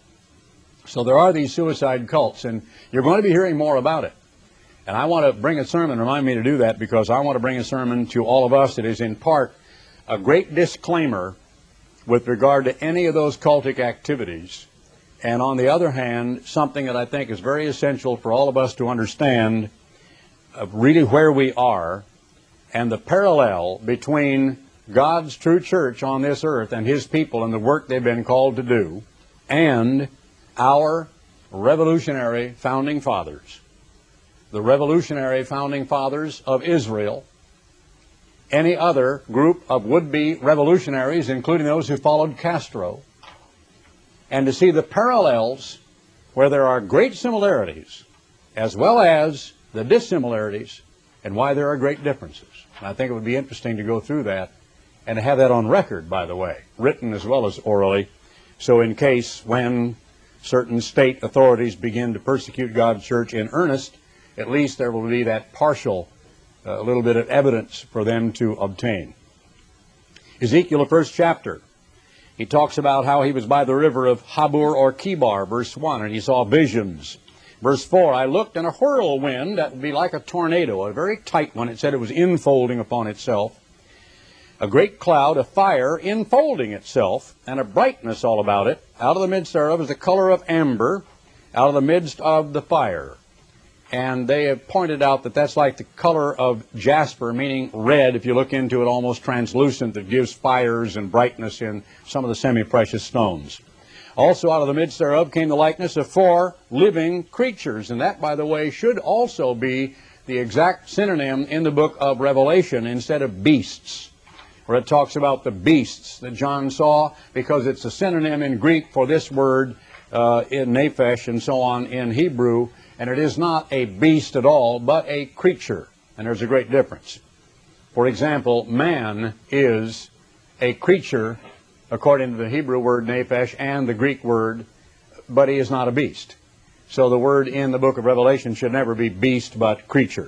So there are these suicide cults, and you're going to be hearing more about it. And I want to bring a sermon, remind me to do that, because I want to bring a sermon to all of us that is in part a great disclaimer with regard to any of those cultic activities, and on the other hand, something that I think is very essential for all of us to understand of really where we are and the parallel between God's true church on this earth and his people and the work they've been called to do, and our revolutionary founding fathers, the revolutionary founding fathers of Israel, any other group of would-be revolutionaries, including those who followed Castro, and to see the parallels where there are great similarities as well as the dissimilarities and why there are great differences. And I think it would be interesting to go through that and to have that on record, by the way, written as well as orally, so in case when certain state authorities begin to persecute God's church in earnest, at least there will be that partial a little bit of evidence for them to obtain. Ezekiel, the first chapter, he talks about how he was by the river of Habur or Kibar, verse one, and he saw visions. Verse four, I looked, and a whirlwind that would be like a tornado, a very tight one. It said it was infolding upon itself. A great cloud, a fire infolding itself, and a brightness all about it. Out of the midst thereof is the color of amber, out of the midst of the fire. And they have pointed out that that's like the color of jasper, meaning red, if you look into it, almost translucent, that gives fires and brightness in some of the semi-precious stones. Also out of the midst thereof came the likeness of four living creatures. And that, by the way, should also be the exact synonym in the book of Revelation instead of beasts, where it talks about the beasts that John saw, because it's a synonym in Greek for this word uh, in nephesh and so on in Hebrew. And it is not a beast at all, but a creature. And there's a great difference. For example, man is a creature, according to the Hebrew word nephesh and the Greek word, but he is not a beast. So the word in the book of Revelation should never be beast, but creature.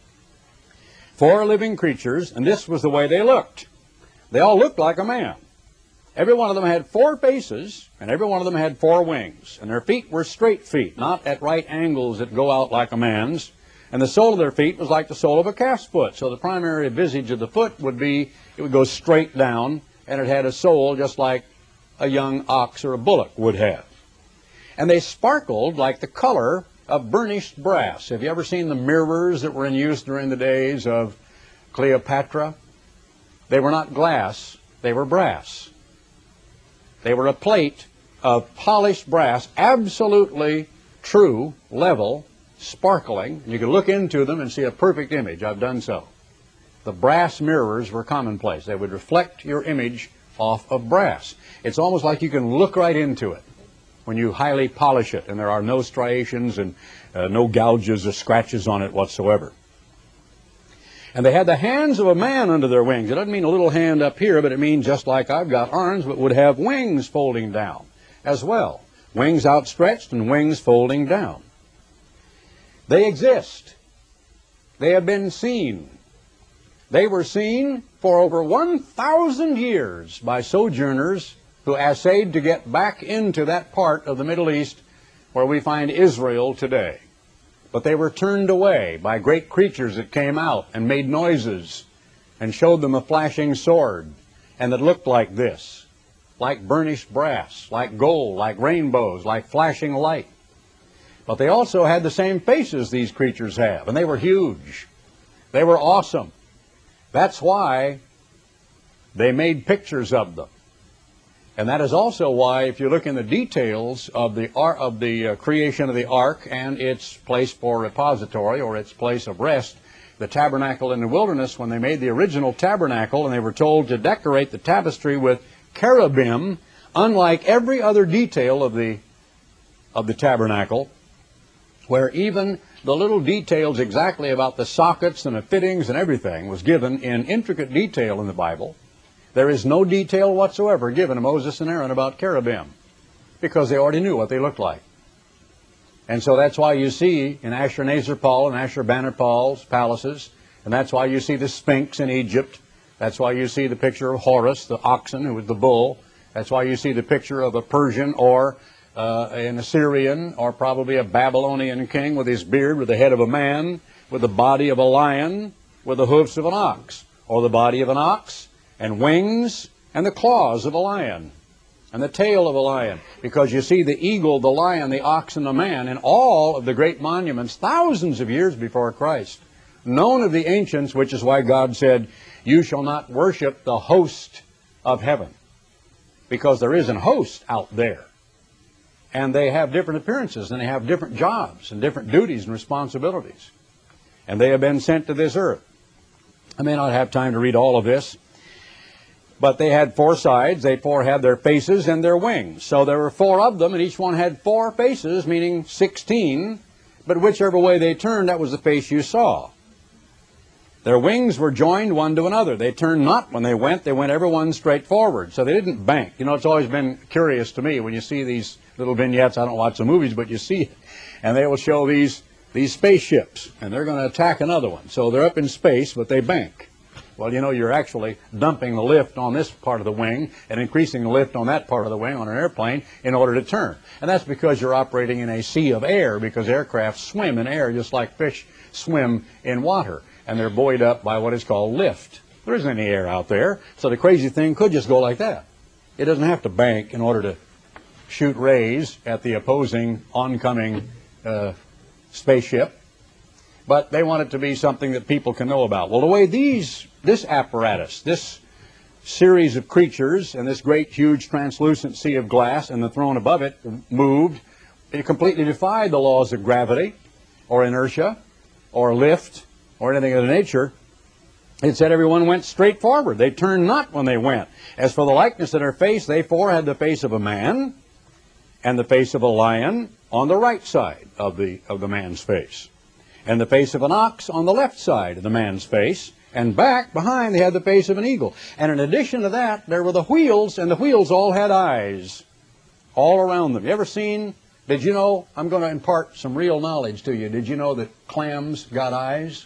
Four living creatures, and this was the way they looked. They all looked like a man. Every one of them had four faces, and every one of them had four wings. And their feet were straight feet, not at right angles that go out like a man's. And the sole of their feet was like the sole of a calf's foot. So the primary visage of the foot would be, it would go straight down, and it had a sole just like a young ox or a bullock would have. And they sparkled like the color of burnished brass. Have you ever seen the mirrors that were in use during the days of Cleopatra? They were not glass, they were brass. They were a plate of polished brass, absolutely true, level, sparkling. You could look into them and see a perfect image. I've done so. The brass mirrors were commonplace. They would reflect your image off of brass. It's almost like you can look right into it when you highly polish it, and there are no striations and uh, no gouges or scratches on it whatsoever. And they had the hands of a man under their wings. It doesn't mean a little hand up here, but it means just like I've got arms, but would have wings folding down as well. Wings outstretched and wings folding down. They exist. They have been seen. They were seen for over one thousand years by sojourners who essayed to get back into that part of the Middle East where we find Israel today. But they were turned away by great creatures that came out and made noises and showed them a flashing sword and that looked like this, like burnished brass, like gold, like rainbows, like flashing light. But they also had the same faces these creatures have, and they were huge. They were awesome. That's why they made pictures of them. And that is also why, if you look in the details of the, of the uh, creation of the ark and its place for repository or its place of rest, the tabernacle in the wilderness, when they made the original tabernacle and they were told to decorate the tapestry with cherubim, unlike every other detail of the, of the tabernacle, where even the little details exactly about the sockets and the fittings and everything was given in intricate detail in the Bible, there is no detail whatsoever given to Moses and Aaron about cherubim, because they already knew what they looked like. And so that's why you see in Ashurnazarpal and Ashurbanipal's palaces, and that's why you see the Sphinx in Egypt. That's why you see the picture of Horus, the oxen, who was the bull. That's why you see the picture of a Persian or uh, an Assyrian or probably a Babylonian king with his beard, with the head of a man, with the body of a lion, with the hoofs of an ox, or the body of an ox, and wings, and the claws of a lion, and the tail of a lion. Because you see the eagle, the lion, the ox, and the man in all of the great monuments thousands of years before Christ, known of the ancients, which is why God said, you shall not worship the host of heaven. Because there is an host out there. And they have different appearances, and they have different jobs, and different duties and responsibilities. And they have been sent to this earth. I may not have time to read all of this, but they had four sides. They four had their faces and their wings. So there were four of them, and each one had four faces, meaning sixteen. But whichever way they turned, that was the face you saw. Their wings were joined one to another. They turned not when they went. They went every one straight forward. So they didn't bank. You know, it's always been curious to me when you see these little vignettes. I don't watch the movies, but you see it. And they will show these, these spaceships, and they're going to attack another one. So they're up in space, but they bank. Well, you know, you're actually dumping the lift on this part of the wing and increasing the lift on that part of the wing on an airplane in order to turn. And that's because you're operating in a sea of air, because aircraft swim in air just like fish swim in water. And they're buoyed up by what is called lift. There isn't any air out there, so the crazy thing could just go like that. It doesn't have to bank in order to shoot rays at the opposing oncoming uh, spaceship. But they want it to be something that people can know about. Well, the way these, this apparatus, this series of creatures, and this great, huge, translucent sea of glass and the throne above it moved, it completely defied the laws of gravity or inertia or lift or anything of the nature. It said everyone went straight forward. They turned not when they went. As for the likeness of their face, they four had the face of a man and the face of a lion on the right side of the, of the man's face, and the face of an ox on the left side of the man's face, and back behind they had the face of an eagle. And in addition to that, there were the wheels, and the wheels all had eyes all around them. You ever seen, did you know, I'm going to impart some real knowledge to you. Did you know that clams got eyes?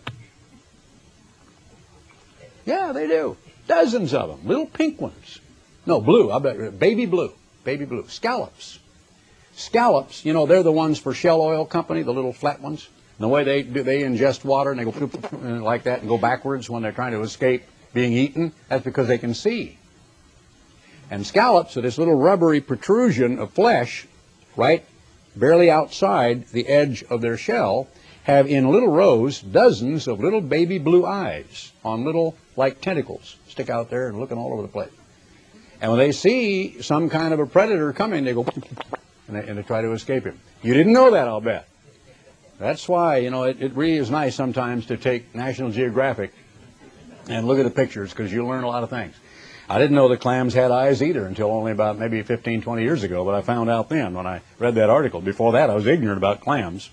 Yeah, they do. Dozens of them, little pink ones. No, blue, I bet, baby blue, baby blue. Scallops. Scallops, you know, they're the ones for Shell Oil Company, the little flat ones. And the way they do, they ingest water and they go like that and go backwards when they're trying to escape being eaten. That's because they can see. And scallops are this little rubbery protrusion of flesh, right, barely outside the edge of their shell, have in little rows dozens of little baby blue eyes on little, like tentacles, stick out there and looking all over the place. And when they see some kind of a predator coming, they go and they, and they try to escape him. You didn't know that, I'll bet. That's why, you know, it, it really is nice sometimes to take National Geographic and look at the pictures, because you'll learn a lot of things. I didn't know the clams had eyes either until only about maybe fifteen, twenty years ago, but I found out then when I read that article. Before that, I was ignorant about clams.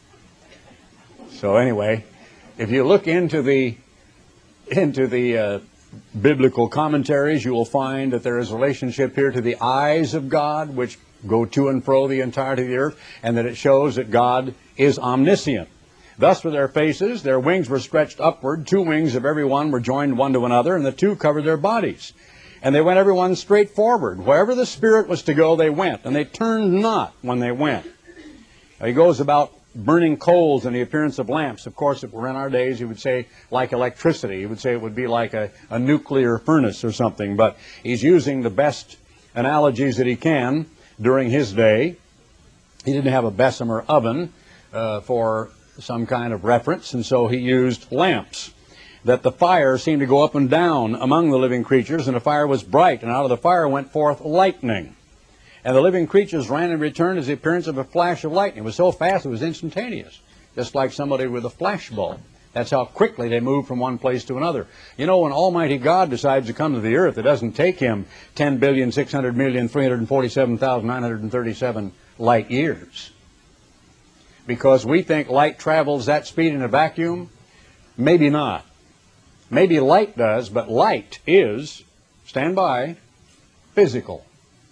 So anyway, if you look into the into the uh, biblical commentaries, you will find that there is a relationship here to the eyes of God, which go to and fro the entirety of the earth, and that it shows that God is omniscient. Thus were their faces, their wings were stretched upward, two wings of every one were joined one to another, and the two covered their bodies. And they went every one straight forward. Wherever the Spirit was to go, they went, and they turned not when they went. Now, he goes about burning coals in the appearance of lamps. Of course, if we're in our days, he would say like electricity. He would say it would be like a, a nuclear furnace or something. But he's using the best analogies that he can during his day. He didn't have a Bessemer oven uh, for some kind of reference, and so he used lamps. That the fire seemed to go up and down among the living creatures, and the fire was bright, and out of the fire went forth lightning. And the living creatures ran and returned as the appearance of a flash of lightning. It was so fast it was instantaneous, just like somebody with a flash bulb. That's how quickly they moved from one place to another. You know, when Almighty God decides to come to the earth, it doesn't take him ten billion, six hundred million, three hundred forty-seven thousand, nine hundred thirty-seven light years. Because we think light travels that speed in a vacuum. Maybe not. Maybe light does, but light is, stand by, physical.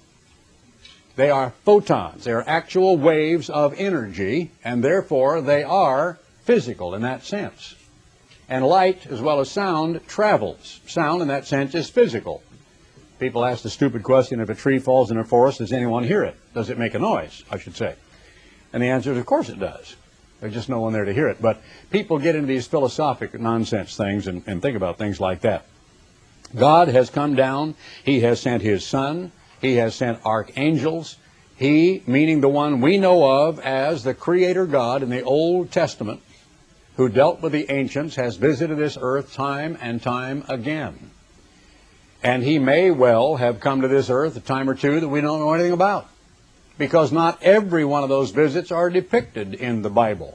They are photons. They are actual waves of energy, and therefore they are physical in that sense. And light, as well as sound, travels. Sound, in that sense, is physical. People ask the stupid question, if a tree falls in a forest, does anyone hear it? Does it make a noise, I should say? And the answer is, of course it does. There's just no one there to hear it. But people get into these philosophic nonsense things and, and think about things like that. God has come down. He has sent his Son. He has sent archangels. He, meaning the one we know of as the Creator God in the Old Testament, who dealt with the ancients, has visited this earth time and time again. And he may well have come to this earth a time or two that we don't know anything about, because not every one of those visits are depicted in the Bible.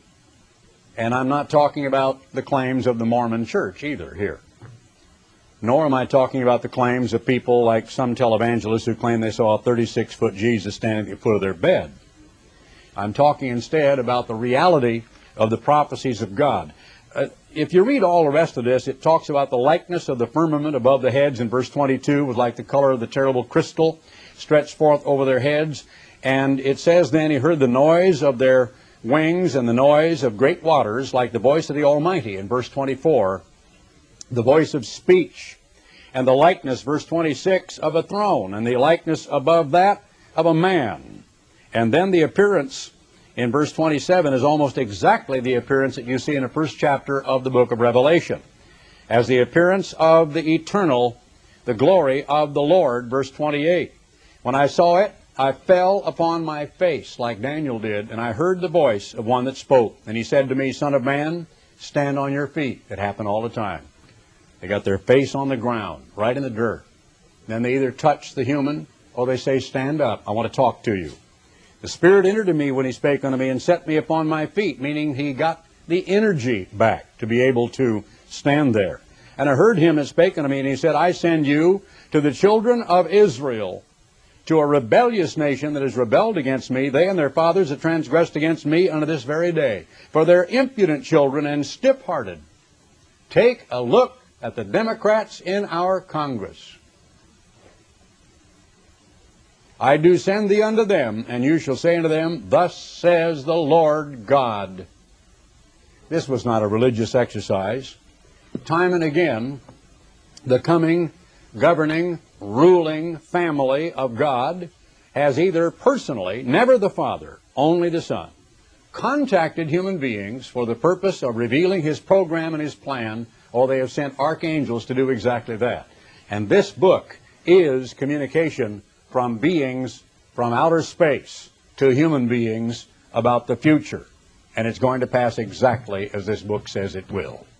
And I'm not talking about the claims of the Mormon Church either here. Nor am I talking about the claims of people like some televangelists who claim they saw a thirty-six foot Jesus standing at the foot of their bed. I'm talking instead about the reality of the prophecies of God. Uh, if you read all the rest of this, it talks about the likeness of the firmament above the heads in verse twenty-two was like the color of the terrible crystal stretched forth over their heads. And it says then, he heard the noise of their wings and the noise of great waters like the voice of the Almighty in verse twenty-four. The voice of speech, and the likeness, verse twenty-six, of a throne, and the likeness above that of a man. And then the appearance in verse twenty-seven is almost exactly the appearance that you see in the first chapter of the book of Revelation, as the appearance of the eternal, the glory of the Lord, verse twenty-eight. When I saw it, I fell upon my face like Daniel did, and I heard the voice of one that spoke. And he said to me, Son of man, stand on your feet. It happened all the time. They got their face on the ground, right in the dirt. Then they either touch the human, or they say, stand up, I want to talk to you. The Spirit entered in me when he spake unto me, and set me upon my feet, meaning he got the energy back to be able to stand there. And I heard him that spake unto me, and he said, I send you to the children of Israel, to a rebellious nation that has rebelled against me, they and their fathers have transgressed against me unto this very day. For they're impudent children and stiff-hearted. Take a look at the Democrats in our Congress. I do send thee unto them, and you shall say unto them, Thus says the Lord God. This was not a religious exercise. Time and again, the coming, governing, ruling family of God has either personally, never the Father, only the Son, contacted human beings for the purpose of revealing his program and his plan, or they have sent archangels to do exactly that. And this book is communication from beings from outer space to human beings about the future. And it's going to pass exactly as this book says it will.